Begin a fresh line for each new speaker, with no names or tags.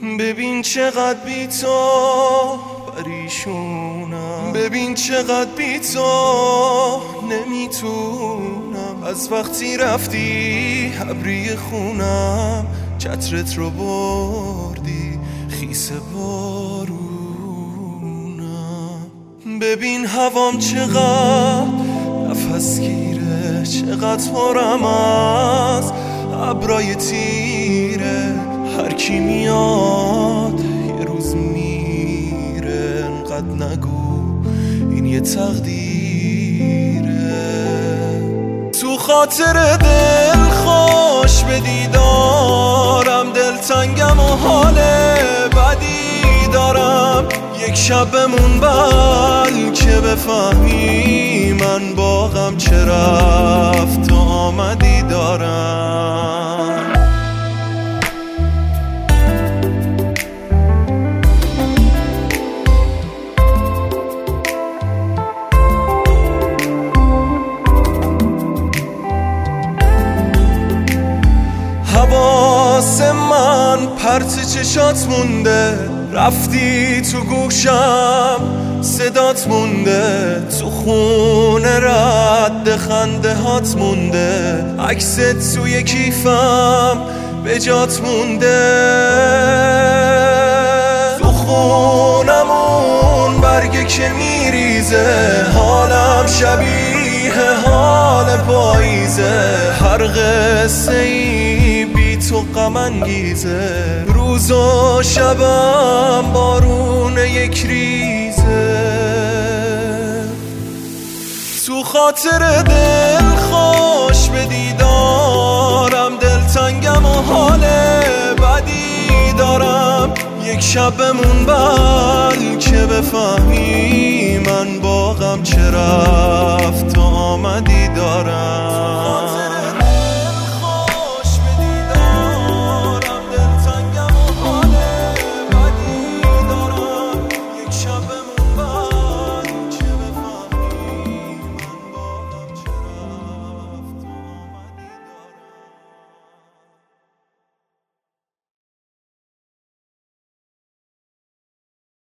ببین چقدر بی تو پریشونم، ببین چقدر بی تو نمیتونم. از وقتی رفتی ابری خونم، چترت رو بردی خیس بارونم. ببین هوام چقدر نفس گیره، چقدر پرم از ابرای تیره. هر کی میاد یه روز میره، انقدر نگو این یه تقدیره. تو خاطر دل خوش به دیدارم، دلتنگم و حال بدی دارم. یک شب بمون بلکه بفهمی من باغم چه رفت و آمدی دارم. حواس من پرت چشات مونده، رفتی تو گوشم صدات مونده. تو خونه رد خنده هات مونده، عکست توی کیفم به جات مونده. تو خونمون برگه که میریزه، حالم شبیه حال پاییزه. هر قصه ای بی تو غم انگیزه، روز و شبم بارون یک ریزه. تو خاطر دل خوش به دیدارم، دلتنگم و حال بدی دارم. یک شب بمون بلکه بفهمی من باغم چه رفت